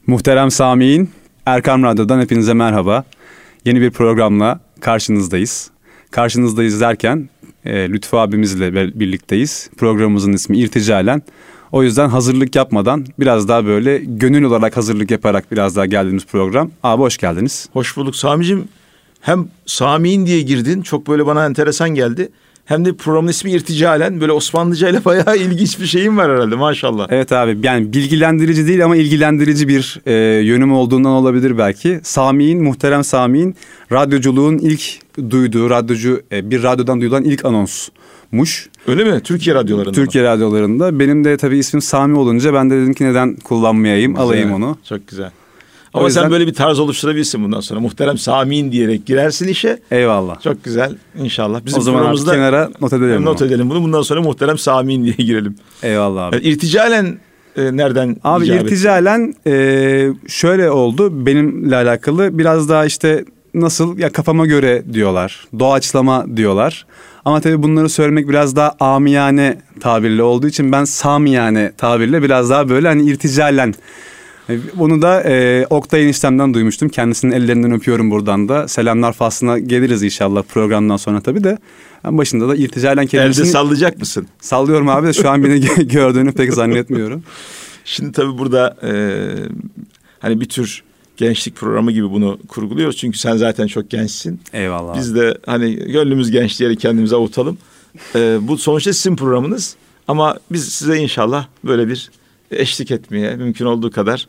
Muhterem Sami'in Erkam Radyo'dan hepinize merhaba. Yeni bir programla karşınızdayız. Karşınızdayız derken Lütfü abimizle birlikteyiz. Programımızın ismi İrticalen. O yüzden hazırlık yapmadan biraz daha böyle gönül olarak hazırlık yaparak biraz daha geldiğimiz program. Abi hoş geldiniz. Hoş bulduk Sami'cim. Hem Sami'in diye girdin, çok böyle bana enteresan geldi. Hem de programın ismi İrticalen, böyle Osmanlıca ile bayağı ilginç bir şeyim var herhalde maşallah. Evet abi, yani bilgilendirici değil ama ilgilendirici bir yönüm olduğundan olabilir belki. Sami'in, muhterem Sami'in radyoculuğun ilk duyduğu, bir radyodan duyulan ilk anonsmuş. Öyle mi? Türkiye radyolarında Türkiye radyolarında. Benim de tabii ismim Sami olunca ben de dedim ki neden kullanmayayım, güzel, alayım onu. Çok güzel. Ama yüzden sen böyle bir tarz oluşturabilirsin bundan sonra. Muhterem Sami'in diyerek girersin işe. Eyvallah. Çok güzel inşallah. Bizim o zaman artık kenara not edelim. Not edelim bunu. Bundan sonra Muhterem Sami'in diye girelim. Eyvallah abi. Yani İrticalen nereden abi icabet? İrticalen şöyle oldu. Benimle alakalı biraz daha işte nasıl ya, kafama göre diyorlar. Doğaçlama diyorlar. Ama tabii bunları söylemek biraz daha amiyane tabirle olduğu için ben samiyane tabirle biraz daha böyle hani irticalen. Bunu da Oktay eniştemden duymuştum. Kendisinin ellerinden öpüyorum buradan da. Selamlar faslına geliriz inşallah programdan sonra tabii de. Ben başında da irticalen kelimesini... Elde sallayacak mısın? Sallıyorum abi de şu an beni gördüğünü pek zannetmiyorum. Şimdi tabii burada hani bir tür gençlik programı gibi bunu kurguluyoruz. Çünkü sen zaten çok gençsin. Eyvallah. Biz de hani gönlümüz genç diyerek kendimize avutalım. Bu sonuçta sizin programınız. Ama biz size inşallah böyle bir eşlik etmeye mümkün olduğu kadar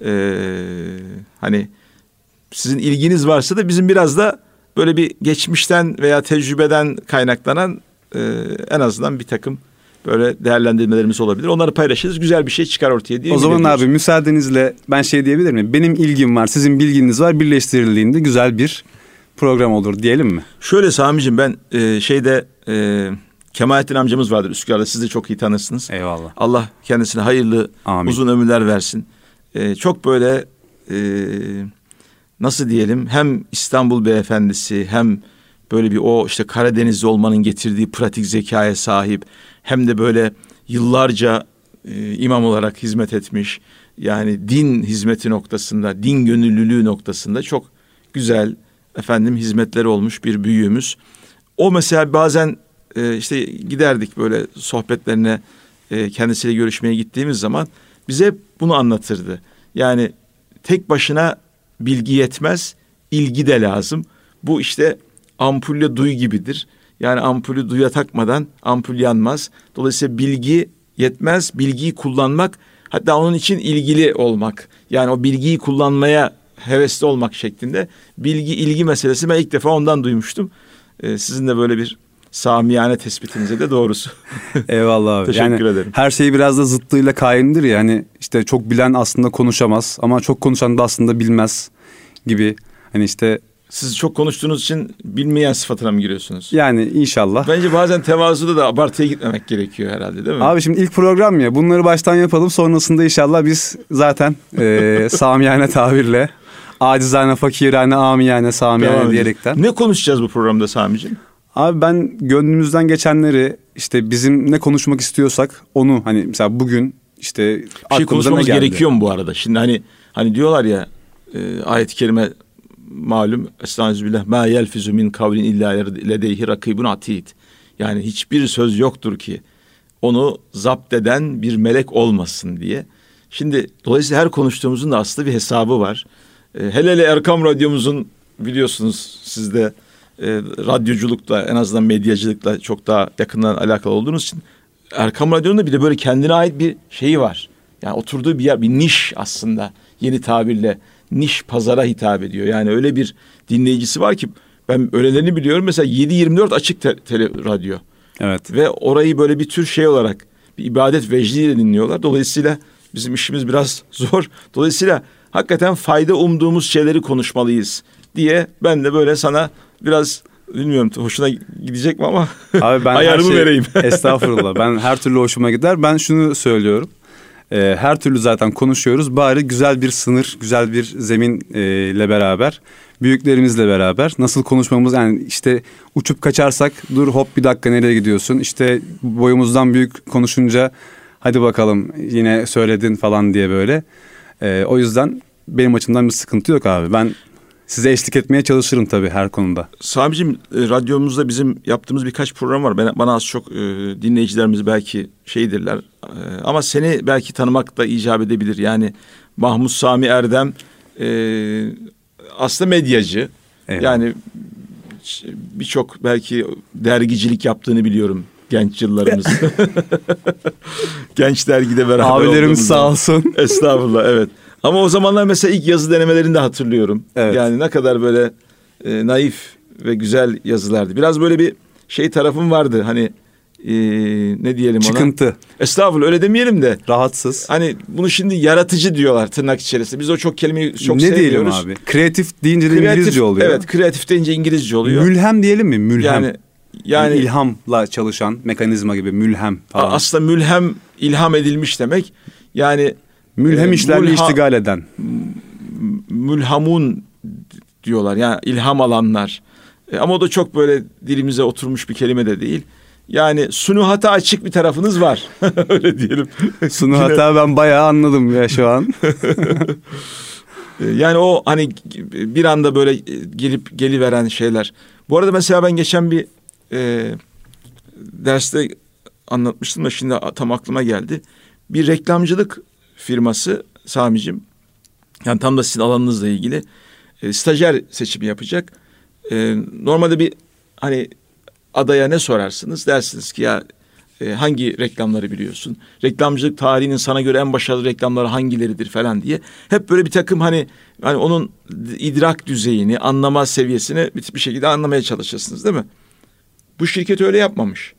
hani sizin ilginiz varsa da bizim biraz da böyle bir geçmişten veya tecrübeden kaynaklanan en azından bir takım böyle değerlendirmelerimiz olabilir. Onları paylaşırız. Güzel bir şey çıkar ortaya diye. O zaman abi müsaadenizle ben şey diyebilir miyim? Benim ilgim var, sizin bilginiz var. Birleştirildiğinde güzel bir program olur diyelim mi? Şöyle Sami'cim, ben Kemalettin amcamız vardır Üsküdar'da. Siz de çok iyi tanırsınız. Eyvallah. Allah kendisine hayırlı, amin, uzun ömürler versin. Çok böyle nasıl diyelim, hem İstanbul beyefendisi hem böyle bir o işte Karadenizli olmanın getirdiği pratik zekaya sahip, hem de böyle yıllarca imam olarak hizmet etmiş. Yani din hizmeti noktasında, din gönüllülüğü noktasında çok güzel hizmetleri olmuş bir büyüğümüz. O mesela bazen işte giderdik böyle sohbetlerine, kendisiyle görüşmeye gittiğimiz zaman bize hep bunu anlatırdı. Yani tek başına bilgi yetmez, ilgi de lazım. Bu işte ampulle duy gibidir. Yani ampulü duya takmadan ampul yanmaz. Dolayısıyla bilgi yetmez, bilgiyi kullanmak, hatta onun için ilgili olmak. Yani o bilgiyi kullanmaya hevesli olmak şeklinde ilgi meselesi ben ilk defa ondan duymuştum. Sizin de böyle bir samiyane tespitinize de doğrusu. Eyvallah abi. Teşekkür ederim. Her şey biraz da zıttıyla kaindir ya. Hani işte çok bilen aslında konuşamaz ama çok konuşan da aslında bilmez gibi. Hani işte siz çok konuştuğunuz için bilmeyen sıfatına mı giriyorsunuz? Yani inşallah. Bence bazen tevazuda da abartıya gitmemek gerekiyor herhalde, değil mi? Abi şimdi ilk program ya, bunları baştan yapalım, sonrasında inşallah biz zaten samiyane tabirle acizane, fakirane, amiyane, samiyane diyerekten. Ne konuşacağız bu programda Sami'ciğim? Abi ben gönlümüzden geçenleri, işte bizim ne konuşmak istiyorsak onu, hani mesela bugün işte bir şey konuşmamız gerekiyor mu bu arada? Şimdi hani diyorlar ya, ayet-i kerime malum, estağfirullah, ma yelfizu min kavlin illa ledeyhi rakibun atid. Yani hiçbir söz yoktur ki onu zapt eden bir melek olmasın diye. Şimdi dolayısıyla her konuştuğumuzun da aslında bir hesabı var. Hele Erkam Radyomuzun, biliyorsunuz siz de radyoculukla, en azından medyacılıkla çok daha yakından alakalı olduğunuz için, Erkam Radyo'nun da bir de böyle kendine ait bir şeyi var. Yani oturduğu bir yer, bir niş aslında, yeni tabirle niş pazara hitap ediyor. Yani öyle bir dinleyicisi var ki, ben öylelerini biliyorum. Mesela 7/24 açık tele radyo. Evet. Ve orayı böyle bir tür şey olarak, bir ibadet vecdiyle dinliyorlar. Dolayısıyla bizim işimiz biraz zor. Dolayısıyla hakikaten fayda umduğumuz şeyleri konuşmalıyız diye ben de böyle sana biraz, bilmiyorum hoşuna gidecek mi ama abi ben ayarımı vereyim. Estağfurullah, ben her türlü hoşuma gider. Ben şunu söylüyorum. Her türlü zaten konuşuyoruz. Bari güzel bir sınır, güzel bir zeminle beraber, büyüklerimizle beraber nasıl konuşmamız, yani işte uçup kaçarsak dur hop bir dakika nereye gidiyorsun? İşte boyumuzdan büyük konuşunca hadi bakalım yine söyledin falan diye böyle. O yüzden benim açımdan bir sıkıntı yok abi. Ben size eşlik etmeye çalışırım tabii her konuda. Sami'cim, radyomuzda bizim yaptığımız birkaç program var. Bana az çok dinleyicilerimiz belki şeydirler. Ama seni belki tanımak da icap edebilir. Yani Mahmut Sami Erdem aslında medyacı. Eyvallah. Yani birçok belki dergicilik yaptığını biliyorum genç yıllarımız. Genç dergide beraber Abilerimiz sağ olsun. Estağfurullah, evet. Ama o zamanlar mesela ilk yazı denemelerini de hatırlıyorum. Evet. Yani ne kadar böyle naif ve güzel yazılardı. Biraz böyle bir şey tarafım vardı. Hani ne diyelim ona? Çıkıntı. Estağfurullah, öyle demeyelim de. Rahatsız. Hani bunu şimdi yaratıcı diyorlar tırnak içerisinde. Biz o çok kelimeyi çok ne sevmiyoruz. diyelim abi? Kreatif deyince de İngilizce oluyor. Evet, kreatif deyince İngilizce oluyor. Mülhem diyelim mi? Mülhem. Yani ilhamla çalışan mekanizma gibi mülhem falan. Aslında mülhem, ilham edilmiş demek. Yani mülhem işlerle iştigal eden. Mülhamun diyorlar. Yani ilham alanlar. Ama o da çok böyle dilimize oturmuş bir kelime de değil. Yani sunuhata açık bir tarafınız var. Öyle diyelim. Sunuhata ben bayağı anladım ya şu an. Yani o hani bir anda böyle geliveren şeyler. Bu arada mesela ben geçen bir derste anlatmıştım da şimdi tam aklıma geldi. Bir reklamcılık firması Sami'cim, yani tam da sizin alanınızla ilgili stajyer seçimi yapacak. Normalde bir hani adaya ne sorarsınız? Dersiniz ki ya hangi reklamları biliyorsun? Reklamcılık tarihinin sana göre en başarılı reklamları hangileridir falan diye. Hep böyle bir takım hani onun idrak düzeyini, anlama seviyesini bir şekilde anlamaya çalışırsınız, değil mi? Bu şirket öyle yapmamış.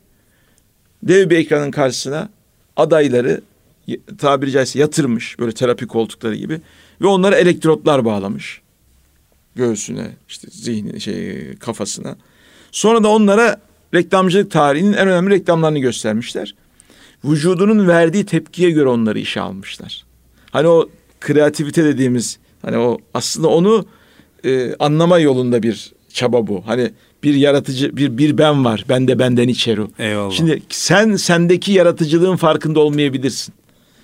Dev bir ekranın karşısına adayları tabiri caizse yatırmış, böyle terapi koltukları gibi, ve onlara elektrotlar bağlamış. Göğsüne, işte kafasına. Sonra da onlara reklamcılık tarihinin en önemli reklamlarını göstermişler. Vücudunun verdiği tepkiye göre onları işe almışlar. Hani o kreativite dediğimiz, hani o aslında onu anlama yolunda bir çaba bu. Hani bir yaratıcı, bir ben var. Ben de benden içeri. Eyvallah. Şimdi sendeki yaratıcılığın farkında olmayabilirsin.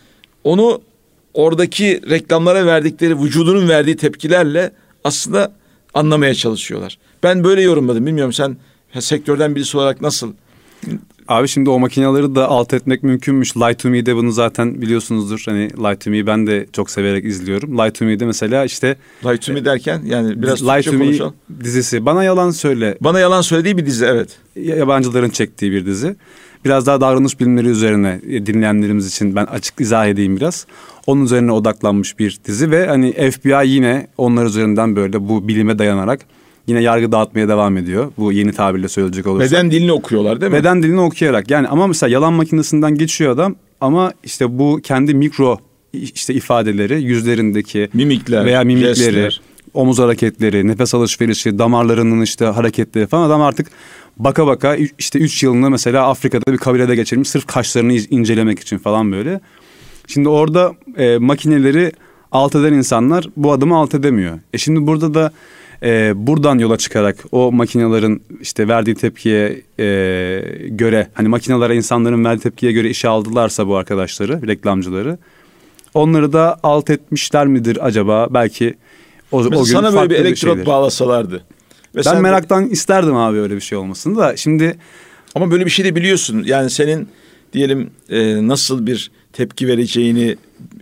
Onu oradaki reklamlara verdikleri, vücudunun verdiği tepkilerle aslında anlamaya çalışıyorlar. Ben böyle yorumladım. Bilmiyorum, sen sektörden birisi olarak nasıl? Abi şimdi o makineleri de alt etmek mümkünmüş. Lie to Me'de bunu zaten biliyorsunuzdur. Hani Lie to Me ben de çok severek izliyorum. Lie to Me'de mesela işte... Lie to Me derken yani biraz Lie to Me konuşalım. dizisi. Bana Yalan Söyle. Bana Yalan Söylediği bir dizi, evet. Yabancıların çektiği bir dizi. Biraz daha davranış bilimleri üzerine, dinleyenlerimiz için ben açık izah edeyim biraz. Onun üzerine odaklanmış bir dizi ve hani FBI yine onlar üzerinden böyle bu bilime dayanarak yine yargı dağıtmaya devam ediyor. Bu yeni tabirle söyleyecek olursak. Beden dilini okuyorlar değil mi? Beden dilini okuyarak. Yani ama mesela yalan makinesinden geçiyor adam ama işte bu kendi mikro işte ifadeleri, yüzlerindeki mimikler veya mimikleri, jestler, omuz hareketleri, nefes alışverişi, damarlarının işte hareketleri falan, adam artık baka baka işte 3 yılını mesela Afrika'da bir kabilede geçirmiş sırf kaşlarını incelemek için falan böyle. Şimdi orada makineleri alt eden insanlar bu adamı alt edemiyor. Şimdi burada da buradan yola çıkarak o makinelerin işte verdiği tepkiye göre, hani makinelere insanların verdiği tepkiye göre işe aldılarsa bu arkadaşları, reklamcıları, onları da alt etmişler midir acaba? Belki o gün sana böyle bir elektrot şeydir bağlasalardı. Ve ben meraktan isterdim abi öyle bir şey olmasını da şimdi. Ama böyle bir şey de biliyorsun. Yani senin diyelim nasıl bir tepki vereceğini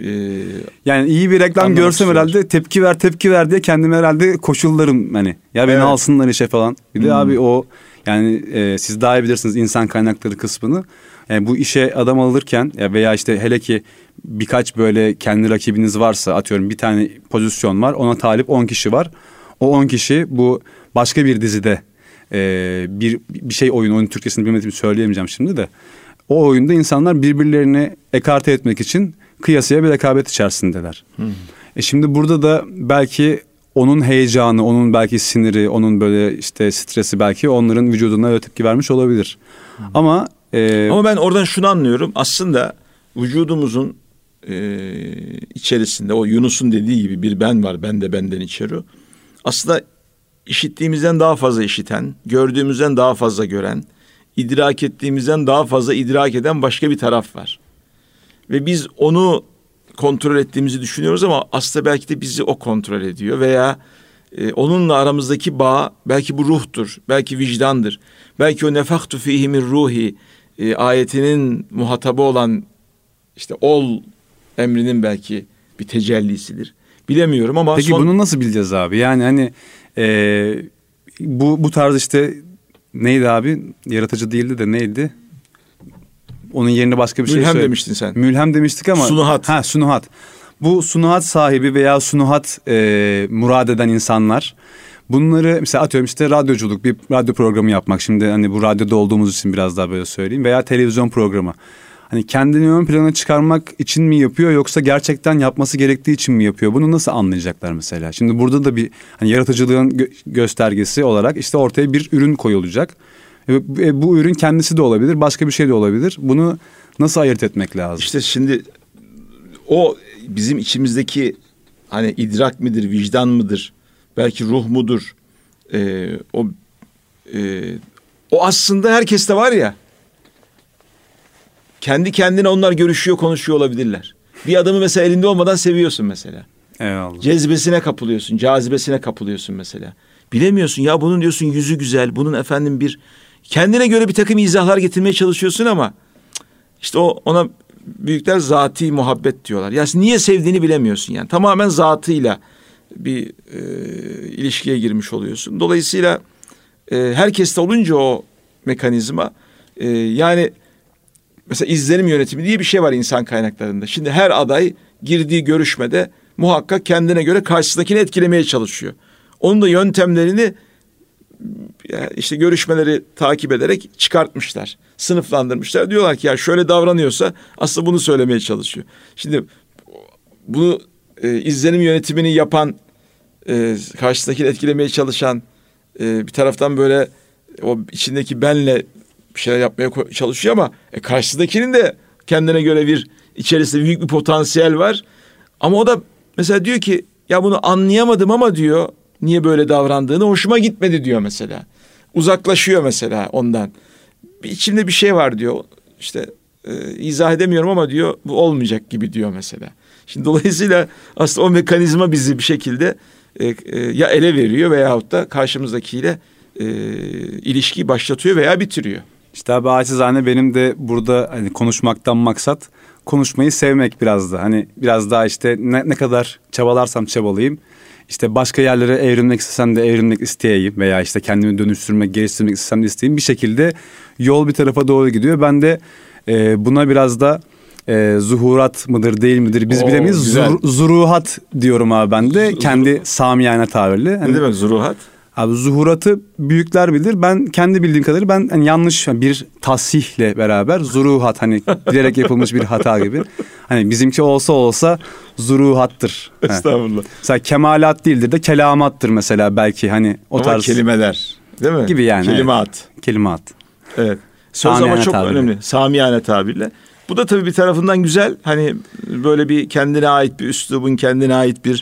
yani iyi bir reklam görsem herhalde tepki ver diye kendime herhalde koşullarım hani. Ya beni evet, alsınlar işe falan. Bir de abi o yani siz daha iyi bilirsiniz insan kaynakları kısmını. Yani bu işe adam alırken veya işte hele ki birkaç böyle kendi rakibiniz varsa, atıyorum bir tane pozisyon var, ona talip 10 kişi var. O 10 kişi bu başka bir dizide bir şey oyun Türkçesini bilmediğimi söyleyemeyeceğim şimdi de. O oyunda insanlar birbirlerini ekarte etmek için kıyasıya bir rekabet içerisindeler. Şimdi burada da belki onun heyecanı, onun belki siniri, onun böyle işte stresi belki onların vücuduna öyle tepki vermiş olabilir. Ama ben oradan şunu anlıyorum. Aslında vücudumuzun içerisinde o Yunus'un dediği gibi bir ben var. Ben de benden içeri. Aslında işittiğimizden daha fazla işiten, gördüğümüzden daha fazla gören, idrak ettiğimizden daha fazla idrak eden başka bir taraf var. Ve biz onu kontrol ettiğimizi düşünüyoruz ama aslında belki de bizi o kontrol ediyor veya onunla aramızdaki bağ belki bu ruhtur, belki vicdandır. Belki o nefaktu fihi min ruhi ayetinin muhatabı olan işte ol emrinin belki bir tecellisidir. Bilemiyorum ama peki bunu nasıl bileceğiz abi? Yani hani bu tarz işte neydi abi? Yaratıcı değildi de neydi? Onun yerine başka bir şey Mülhem demiştin sen. Mülhem demiştik ama. Sunuhat. Ha, sunuhat. Bu sunuhat sahibi veya sunuhat murad eden insanlar, bunları mesela atıyorum işte radyoculuk, bir radyo programı yapmak, şimdi hani bu radyoda olduğumuz için biraz daha böyle söyleyeyim, veya televizyon programı. Hani kendini ön plana çıkarmak için mi yapıyor yoksa gerçekten yapması gerektiği için mi yapıyor? Bunu nasıl anlayacaklar mesela? Şimdi burada da bir hani yaratıcılığın göstergesi olarak işte ortaya bir ürün koyulacak. Bu ürün kendisi de olabilir, başka bir şey de olabilir. Bunu nasıl ayırt etmek lazım? İşte şimdi o bizim içimizdeki hani idrak midir, vicdan mıdır, belki ruh mudur? O aslında herkeste var ya. Kendi kendine onlar görüşüyor, konuşuyor olabilirler. Bir adamı mesela elinde olmadan seviyorsun mesela. Eyvallah. Cezbesine kapılıyorsun, cazibesine kapılıyorsun mesela. Bilemiyorsun ya, bunun diyorsun yüzü güzel, bunun efendim bir kendine göre bir takım izahlar getirmeye çalışıyorsun ama işte ona büyükler zati muhabbet diyorlar. Yani niye sevdiğini bilemiyorsun yani. Tamamen zatıyla bir ilişkiye girmiş oluyorsun. Dolayısıyla herkeste olunca o mekanizma yani mesela izlenim yönetimi diye bir şey var insan kaynaklarında. Şimdi her aday girdiği görüşmede muhakkak kendine göre karşısındakini etkilemeye çalışıyor. Onun da yöntemlerini işte görüşmeleri takip ederek çıkartmışlar. Sınıflandırmışlar. Diyorlar ki ya şöyle davranıyorsa aslında bunu söylemeye çalışıyor. Şimdi bunu izlenim yönetimini yapan, karşısındakini etkilemeye çalışan bir taraftan böyle o içindeki benle bir şeyler yapmaya çalışıyor ama karşısındakinin de kendine göre bir içerisinde büyük bir potansiyel var. Ama o da mesela diyor ki ya bunu anlayamadım ama diyor niye böyle davrandığını hoşuma gitmedi diyor mesela. Uzaklaşıyor mesela ondan. İçimde bir şey var diyor. İşte izah edemiyorum ama diyor bu olmayacak gibi diyor mesela. Şimdi dolayısıyla aslında o mekanizma bizi bir şekilde ya ele veriyor veyahut da karşımızdakiyle ilişkiyi başlatıyor veya bitiriyor. İşte abi acizane benim de burada hani konuşmaktan maksat konuşmayı sevmek biraz da. Hani biraz daha işte ne kadar çabalarsam çabalayayım. İşte başka yerlere evrilmek istesem de evrilmek isteyeyim veya işte kendimi dönüştürmek, geliştirmek istesem de isteyeyim. Bir şekilde yol bir tarafa doğru gidiyor. Ben de buna biraz da zuhurat mıdır değil midir biz bilemeyiz. Zuruhat diyorum abi ben de kendi samiyane tabirle. Ne demek zuruhat? Abi zuhuratı büyükler bilir. Ben kendi bildiğim kadarıyla ben hani yanlış bir tasihle beraber zuruhat hani bilerek yapılmış bir hata gibi. Hani bizimki olsa zuruhattır. Estağfurullah. Mesela kemalat değildir de kelamattır mesela belki hani o tarz. Ama kelimeler değil mi? Gibi yani. Kelimat. Evet. Kelimat. Evet. Söz samiyane ama çok tabirle. önemli. Samiyane tabirle. Bu da tabii bir tarafından güzel. Hani böyle bir kendine ait bir üslubun, kendine ait bir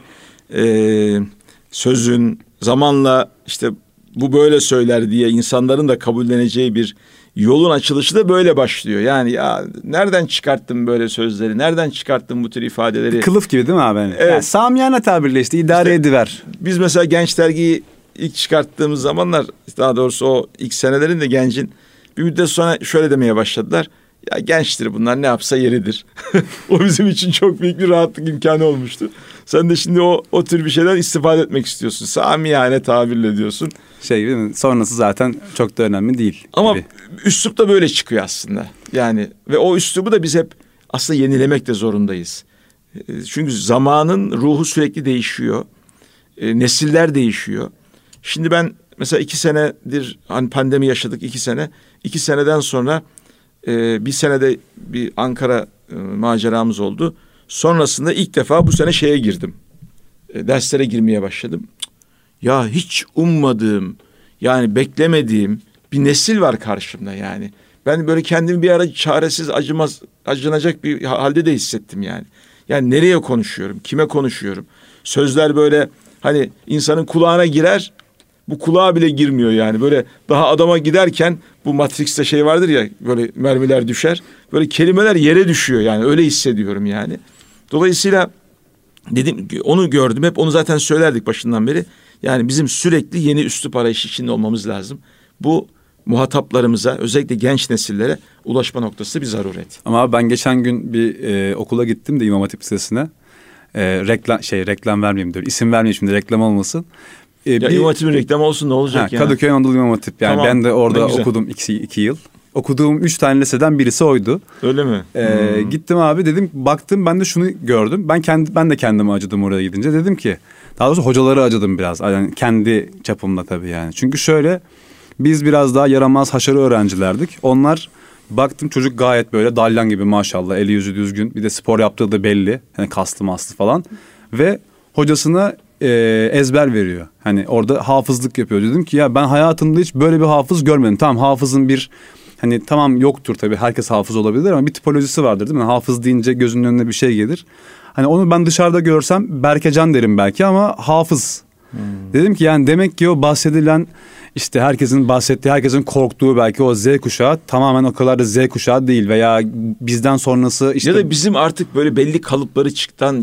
sözün zamanla işte bu böyle söyler diye insanların da kabulleneceği bir yolun açılışı da böyle başlıyor. Yani ya nereden çıkarttın böyle sözleri? Nereden çıkarttın bu tür ifadeleri? Kılıf gibi değil mi abi? Evet. Yani samiyane tabirle işte idare ediver. Biz mesela Genç dergiyi ilk çıkarttığımız zamanlar, daha doğrusu o ilk senelerin de Genç'in bir müddet sonra şöyle demeye başladılar. Ya gençtir bunlar, ne yapsa yeridir. O bizim için çok büyük bir rahatlık imkanı olmuştu. Sen de şimdi o tür bir şeyden istifade etmek istiyorsun. Samiyane tabirle diyorsun. Değil mi? Sonrası zaten çok da önemli değil. Ama gibi. üslup da böyle çıkıyor aslında. Yani ve o üslubu da biz hep aslında yenilemek de zorundayız. Çünkü zamanın ruhu sürekli değişiyor. Nesiller değişiyor. Şimdi ben mesela 2 senedir hani pandemi yaşadık 2 sene. 2 seneden sonra bir senede bir Ankara maceramız oldu. Sonrasında ilk defa bu sene şeye girdim. Derslere girmeye başladım. Ya hiç ummadığım, yani beklemediğim bir nesil var karşımda yani. Ben böyle kendimi bir ara çaresiz, acınacak bir halde de hissettim yani. Yani nereye konuşuyorum, kime konuşuyorum? Sözler böyle hani insanın kulağına girer, bu kulağa bile girmiyor yani. Böyle daha adama giderken bu Matrix'te şey vardır ya, böyle mermiler düşer. Böyle kelimeler yere düşüyor yani, öyle hissediyorum yani. Dolayısıyla dedim, onu gördüm. Hep onu zaten söylerdik başından beri. Yani bizim sürekli yeni üslup arayışı içinde olmamız lazım. Bu muhataplarımıza, özellikle genç nesillere ulaşma noktası bir zaruret. Ama ben geçen gün bir okula gittim de İmam Hatip Lisesi'ne. Reklam vermeyeyim diyor. İsim vermeyeyim şimdi, reklam olmasın. Ya İmam Hatip'in reklamı olsun, ne olacak ya? Kadıköy Anadolu İmam Hatip. Yani tamam, ben de orada okudum 2 yıl. Okuduğum 3 tane liseden birisi oydu. Öyle mi? Gittim abi, dedim, baktım, ben de şunu gördüm. Ben de kendime acıdım oraya gidince. Dedim ki, daha doğrusu hocaları acıdım biraz. Yani kendi çapımda tabii yani. Çünkü şöyle, biz biraz daha yaramaz, haşarı öğrencilerdik. Onlar, baktım çocuk gayet böyle dalyan gibi maşallah, eli yüzü düzgün. Bir de spor yaptığı da belli. Hani kaslı maslı falan. Ve hocasına ezber veriyor. Hani orada hafızlık yapıyor. Dedim ki ya, ben hayatımda hiç böyle bir hafız görmedim. Tamam, hafızın bir, hani tamam, yoktur tabii, herkes hafız olabilir ama bir tipolojisi vardır değil mi? Hafız deyince gözünün önüne bir şey gelir. Hani onu ben dışarıda görsem Berkecan derim belki, ama hafız. Dedim ki yani demek ki o bahsedilen, işte herkesin bahsettiği, herkesin korktuğu belki o Z kuşağı tamamen o kadar da Z kuşağı değil, veya bizden sonrası işte. Ya da bizim artık böyle belli kalıpları çıktan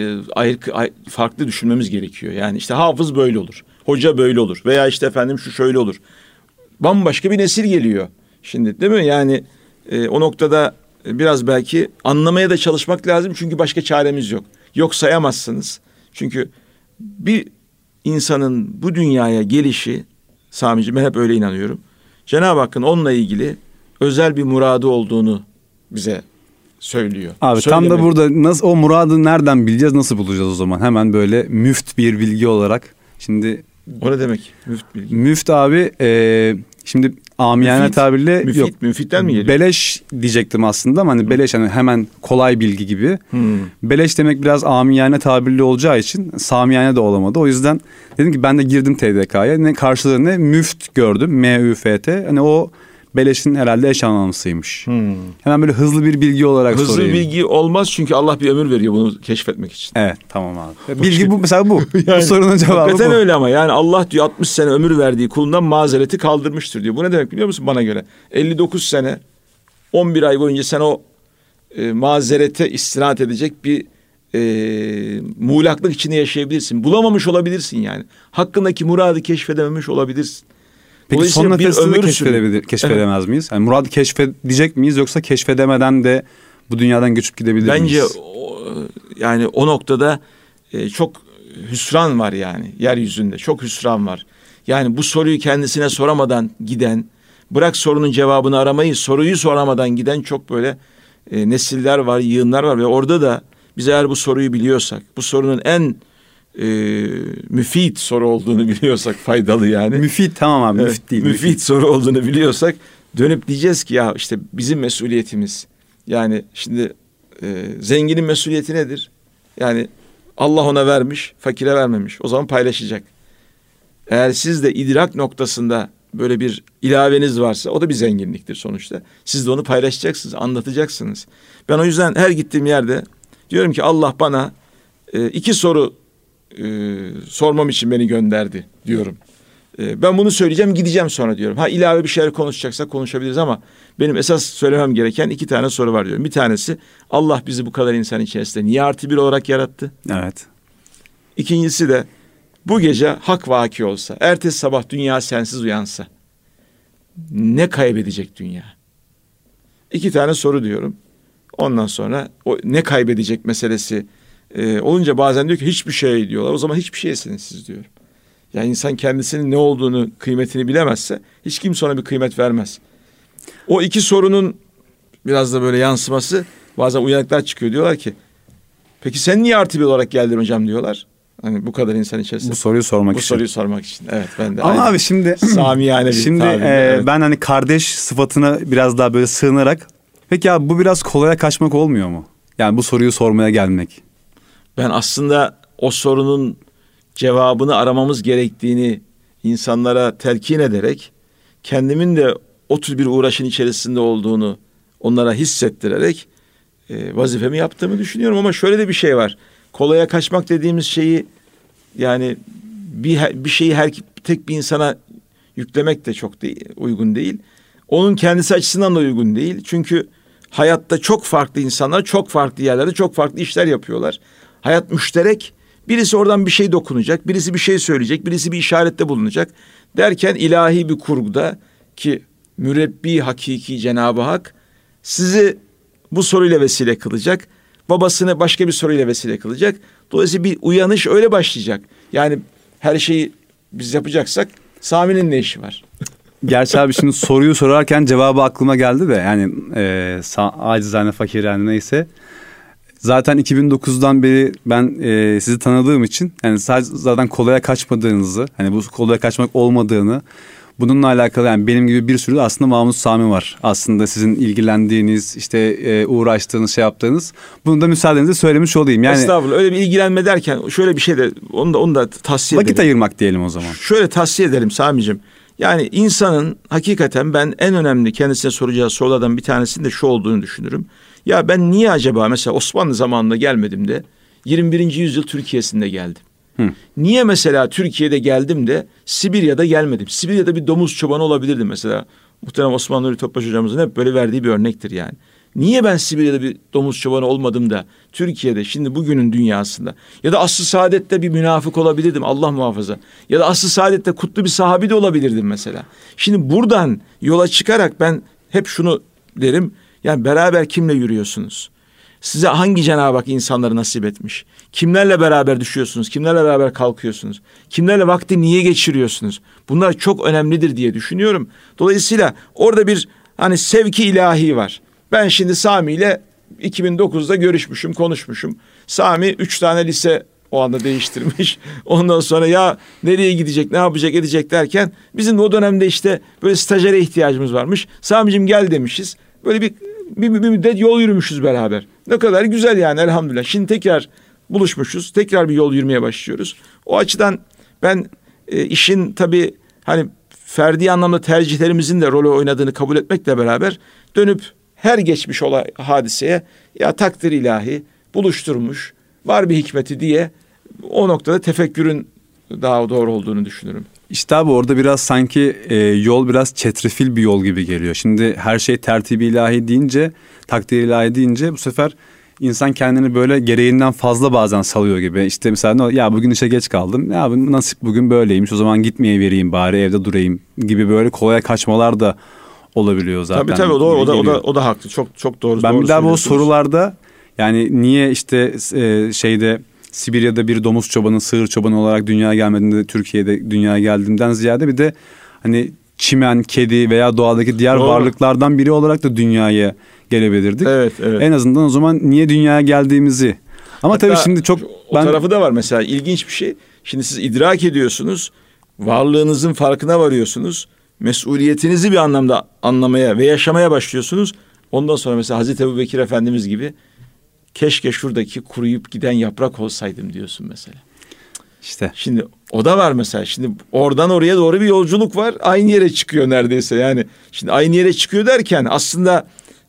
farklı düşünmemiz gerekiyor. Yani işte hafız böyle olur, hoca böyle olur, veya işte efendim şu şöyle olur. Bambaşka bir nesil geliyor şimdi, değil mi? Yani o noktada biraz belki anlamaya da çalışmak lazım, çünkü başka çaremiz yok. Yok sayamazsınız. Çünkü bir insanın bu dünyaya gelişi, Sami'ciğim, ben hep öyle inanıyorum, Cenab-ı Hakk'ın onunla ilgili özel bir muradı olduğunu bize söylüyor. Abi tam da burada nasıl o muradı nereden bileceğiz, nasıl bulacağız o zaman? Hemen böyle müft bir bilgi olarak. Şimdi o ne demek müft bilgi? Müft abi şimdi amiyane tabirle yok. Müfitten mi geliyor? Beleş diyecektim aslında ama hani beleş, hani hemen kolay bilgi gibi. Beleş demek biraz amiyane tabirli olacağı için samiyane de olamadı. O yüzden dedim ki ben de girdim TDK'ya. Ne karşılığı ne müft gördüm. M-Ü-F-T. Hani o beleşin herhalde eş anlamlısıymış. Hemen böyle hızlı bir bilgi olarak sorayım. Hızlı bilgi olmaz, çünkü Allah bir ömür veriyor bunu keşfetmek için. Evet, tamam abi. Bilgi bu mesela, bu. Yani, bu sorunun cevabı hakikaten bu. öyle ama yani Allah diyor 60 sene ömür verdiği kulundan mazereti kaldırmıştır diyor. Bu ne demek biliyor musun bana göre? 59 sene 11 ay boyunca sen o mazerete istinad edecek bir muğlaklık içinde yaşayabilirsin. Bulamamış olabilirsin yani. Hakkındaki muradı keşfedememiş olabilirsin. Peki son nefesinde keşfedemez miyiz? Yani muradı keşfedecek miyiz, yoksa keşfedemeden de bu dünyadan göçüp gidebilir miyiz? Bence yani o noktada çok hüsran var yani yeryüzünde. Çok hüsran var. Yani bu soruyu kendisine soramadan giden, bırak sorunun cevabını aramayı, soruyu soramadan giden çok böyle nesiller var, yığınlar var. Ve orada da biz eğer bu soruyu biliyorsak, bu sorunun en müfit soru olduğunu biliyorsak, faydalı yani. Müfit, tamam abi, müfit değil. Müfit soru olduğunu biliyorsak dönüp diyeceğiz ki ya işte bizim mesuliyetimiz. Yani şimdi zenginin mesuliyeti nedir? Yani Allah ona vermiş, fakire vermemiş. O zaman paylaşacak. Eğer siz de idrak noktasında böyle bir ilaveniz varsa, o da bir zenginliktir sonuçta. Siz de onu paylaşacaksınız, anlatacaksınız. Ben o yüzden her gittiğim yerde diyorum ki Allah bana 2 soru sormam için beni gönderdi diyorum. Ben bunu söyleyeceğim, gideceğim sonra diyorum. Ha, ilave bir şeyler konuşacaksak konuşabiliriz ama benim esas söylemem gereken 2 tane soru var diyorum. Bir tanesi, Allah bizi bu kadar insan içerisinde niye +1 olarak yarattı? Evet. İkincisi de, bu gece hak vaki olsa, ertesi sabah dünya sensiz uyansa ne kaybedecek dünya? 2 tane soru diyorum. Ondan sonra o ne kaybedecek meselesi olunca bazen diyor ki hiçbir şey diyorlar. O zaman hiçbir şeysiniz siz diyorum. Yani insan kendisinin ne olduğunu, kıymetini bilemezse hiç kimse ona bir kıymet vermez. O 2 sorunun biraz da böyle yansıması, bazen uyanıklar çıkıyor, diyorlar ki peki sen niye +1 olarak geldin hocam diyorlar. Hani bu kadar insan içerisinde. Bu soruyu sormak için. Bu soruyu sormak için. Evet, ben de. Ama abi şimdi samiyane bir şimdi evet. Ben hani kardeş sıfatına biraz daha böyle sığınarak, peki ya bu biraz kolaya kaçmak olmuyor mu? Yani bu soruyu sormaya gelmek. Ben aslında o sorunun cevabını aramamız gerektiğini insanlara telkin ederek, kendimin de o tür bir uğraşın içerisinde olduğunu onlara hissettirerek vazifemi yaptığımı düşünüyorum. Ama şöyle de bir şey var. Kolaya kaçmak dediğimiz şeyi, yani bir şeyi tek bir insana yüklemek de çok uygun değil. Onun kendisi açısından da uygun değil. Çünkü Hayatta çok farklı insanlar, çok farklı yerlerde çok farklı işler yapıyorlar. Hayat müşterek. Birisi oradan bir şey dokunacak, birisi bir şey söyleyecek, birisi bir işarette bulunacak. Derken ilahi bir kurguda ki mürebbi hakiki Cenab-ı Hak sizi bu soruyla vesile kılacak. Babasını başka bir soruyla vesile kılacak. Dolayısıyla bir uyanış öyle başlayacak. Yani her şeyi biz yapacaksak Sami'nin ne işi var? Gerçi abi şimdi soruyu sorarken cevabı aklıma geldi de yani acizane fakir yani neyse. Zaten 2009'dan beri ben sizi tanıdığım için yani zaten kolaya kaçmadığınızı, hani bu kolaya kaçmak olmadığını, bununla alakalı yani benim gibi bir sürü aslında Mahmut Sami var. Aslında sizin ilgilendiğiniz, işte uğraştığınız, şey yaptığınız. Bunu da müsaadenizle söylemiş olayım. Yani estağfurullah, öyle bir ilgilenme derken şöyle bir şey de onu da tavsiye edelim. Vakit ayırmak diyelim o zaman. Şöyle tavsiye edelim Sami'cim. Yani insanın hakikaten ben en önemli kendisine soracağı sorulardan bir tanesinin de şu olduğunu düşünürüm. Ya ben niye acaba mesela Osmanlı zamanında gelmedim de 21. yüzyıl Türkiye'sinde geldim? Niye mesela Türkiye'de geldim de Sibirya'da gelmedim? Sibirya'da bir domuz çobanı olabilirdim mesela. Muhterem Osman Nuri Topbaş hocamızın hep böyle verdiği bir örnektir yani. Niye ben Sibirya'da bir domuz çobanı olmadım da Türkiye'de şimdi bugünün dünyasında ya da Asr-ı Saadet'te bir münafık olabilirdim Allah muhafaza. Ya da Asr-ı Saadet'te kutlu bir sahabi de olabilirdim mesela. Şimdi buradan yola çıkarak ben hep şunu derim. Yani beraber kimle yürüyorsunuz? Size hangi Cenab-ı Hak insanları nasip etmiş? Kimlerle beraber düşüyorsunuz? Kimlerle beraber kalkıyorsunuz? Kimlerle vakti niye geçiriyorsunuz? Bunlar çok önemlidir diye düşünüyorum. Dolayısıyla orada bir hani sevki ilahi var. Ben şimdi Sami ile 2009'da görüşmüşüm, konuşmuşum. Sami 3 tane lise o anda değiştirmiş. Ondan sonra ya nereye gidecek, ne yapacak, edecek derken bizim de o dönemde işte böyle stajyere ihtiyacımız varmış. Sami'cim gel demişiz. Böyle bir müddet yol yürümüşüz beraber. Ne kadar güzel yani elhamdülillah. Şimdi tekrar buluşmuşuz. Tekrar bir yol yürümeye başlıyoruz. O açıdan ben işin tabii hani ferdi anlamda tercihlerimizin de rolü oynadığını kabul etmekle beraber dönüp her geçmiş olay hadiseye ya takdir ilahi buluşturmuş var bir hikmeti diye o noktada tefekkürün daha doğru olduğunu düşünürüm. İşte abi orada biraz sanki yol biraz çetrefil bir yol gibi geliyor. Şimdi her şey tertibi ilahi deyince, takdir ilahi deyince bu sefer insan kendini böyle gereğinden fazla bazen salıyor gibi. İşte mesela ya bugün işe geç kaldım. Ya nasip bugün böyleymiş, o zaman gitmeye vereyim bari evde durayım gibi böyle kolaya kaçmalar da olabiliyor zaten. Tabii doğru, o da haklı. Çok doğru. Ben bir daha bu sorularda yani niye işte şeyde Sibirya'da bir domuz çobanı, sığır çobanı olarak dünyaya gelmediğinde Türkiye'de dünyaya geldiğimden ziyade bir de hani çimen, kedi veya doğadaki diğer varlıklardan biri olarak da dünyaya gelebilirdik. Evet. En azından o zaman niye dünyaya geldiğimizi. Ama hatta tabii şimdi çok... O tarafı da var mesela, ilginç bir şey. Şimdi siz idrak ediyorsunuz, varlığınızın farkına varıyorsunuz, mesuliyetinizi bir anlamda anlamaya ve yaşamaya başlıyorsunuz. Ondan sonra mesela Hazreti Ebubekir Efendimiz gibi keşke şuradaki kuruyup giden yaprak olsaydım diyorsun mesela. İşte. Şimdi o da var mesela. Şimdi oradan oraya doğru bir yolculuk var. Aynı yere çıkıyor neredeyse. Yani şimdi aynı yere çıkıyor derken aslında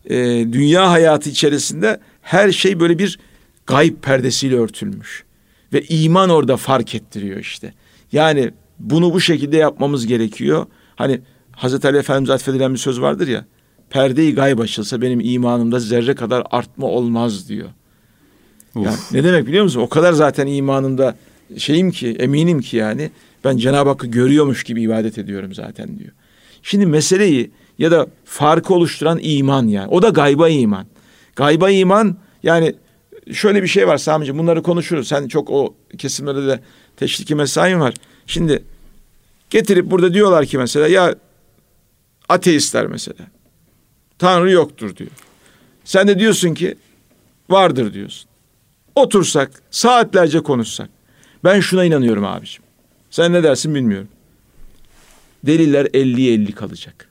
dünya hayatı içerisinde her şey böyle bir gayb perdesiyle örtülmüş. Ve iman orada fark ettiriyor işte. Yani bunu bu şekilde yapmamız gerekiyor. Hani Hazreti Ali Efendimiz'e atfedilen bir söz vardır ya. Perde-i gayb açılsa benim imanımda zerre kadar artma olmaz diyor. Yani ne demek biliyor musun? O kadar zaten imanımda şeyim ki, eminim ki yani ben Cenab-ı Hakk'ı görüyormuş gibi ibadet ediyorum zaten diyor. Şimdi meseleyi ya da farkı oluşturan iman yani. O da gayba iman. Gayba iman yani şöyle bir şey var Sami'ciğim, bunları konuşuruz. Sen çok o kesimlerde de teşriki mesain var. Şimdi getirip burada diyorlar ki mesela ya ateistler mesela Tanrı yoktur diyor. Sen de diyorsun ki vardır diyorsun. Otursak saatlerce konuşsak ben şuna inanıyorum abiciğim. Sen ne dersin bilmiyorum. Deliller 50'ye 50 kalacak.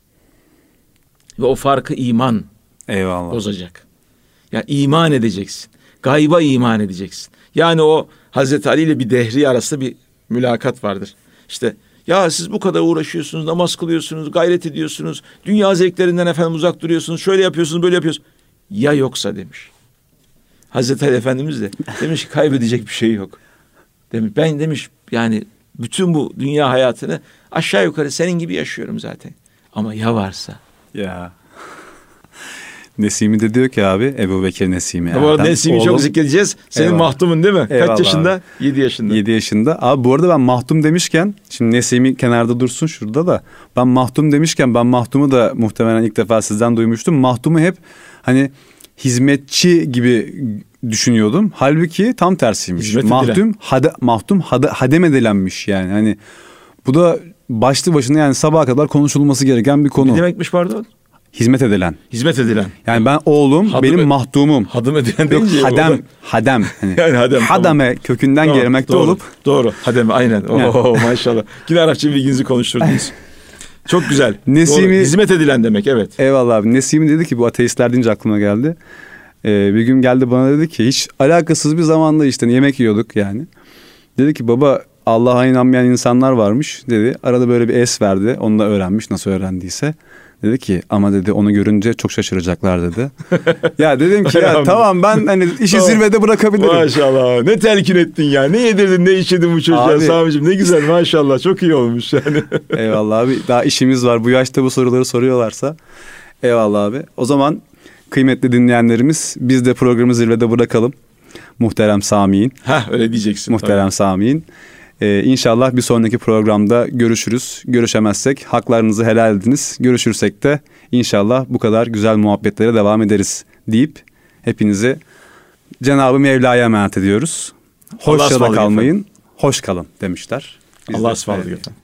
Ve o farkı iman bozacak. Yani iman edeceksin. Gayba iman edeceksin. Yani o Hazreti Ali ile bir Dehri arasında bir mülakat vardır. İşte ya siz bu kadar uğraşıyorsunuz, namaz kılıyorsunuz, gayret ediyorsunuz, dünya zevklerinden efendim uzak duruyorsunuz, şöyle yapıyorsunuz, böyle yapıyorsunuz. Ya yoksa demiş. Hazreti Ali Efendimiz de demiş ki kaybedecek bir şey yok. Demiş ben demiş yani bütün bu dünya hayatını aşağı yukarı senin gibi yaşıyorum zaten. Ama ya varsa? Ya. Nesimi de diyor ki abi, Ebu Bekir Nesimi. Bu arada Nesimi çok zikredeceğiz. Senin Eyvallah. Mahtum'un değil mi? Eyvallah Kaç yaşında? abi. 7 yaşında. 7 yaşında. Abi bu arada ben Mahtum demişken, şimdi Nesimi kenarda dursun şurada da. Ben Mahtum demişken, ben Mahtum'u da muhtemelen ilk defa sizden duymuştum. Mahtum'u hep hani hizmetçi gibi düşünüyordum. Halbuki tam tersiymiş. Hizmet Mahtum hadem edilenmiş yani. Hani bu da başlı başına yani sabaha kadar konuşulması gereken bir konu. Ne demekmiş pardon? Hizmet edilen. Hizmet edilen. Yani ben oğlum, benim mahtumum. Hadım edilen Yok, deyince. hadem. Hani Yani hadem. hadame tamam. kökünden Doğru, gelmekte doğru, olup. Doğru. Hademe aynen. Oo, maşallah. Yine Arapça bilginizi konuşturdunuz. Çok güzel. Nesimi, doğru. Hizmet edilen demek, evet. Eyvallah abi. Nesimi dedi ki, bu ateistler deyince aklıma geldi. Bir gün geldi bana dedi ki, hiç alakasız bir zamanda işte yemek yiyorduk yani. Dedi ki baba, Allah'a inanmayan insanlar varmış dedi. Arada böyle bir es verdi. Onu da öğrenmiş, nasıl öğrendiyse. Dedi ki ama dedi onu görünce çok şaşıracaklar dedi. Ya dedim ki ya tamam, ben hani işi zirvede bırakabilirim. Maşallah. Ne telkin ettin ya. Ne yedirdin, ne içirdin bu çocuğa Sami'cim. Ne güzel maşallah. Çok iyi olmuş yani. Eyvallah abi. Daha işimiz var. Bu yaşta bu soruları soruyorlarsa. Eyvallah abi. O zaman kıymetli dinleyenlerimiz, biz de programı zirvede bırakalım. Muhterem Sami'in. Öyle diyeceksin. Muhterem Sami'in. İnşallah bir sonraki programda görüşürüz. Görüşemezsek haklarınızı helal ediniz. Görüşürsek de inşallah bu kadar güzel muhabbetlere devam ederiz deyip hepinizi Cenab-ı Mevla'ya emanet ediyoruz. Hoşça da kalmayın, hoş kalın demişler. Allah'a ısmarladık efendim.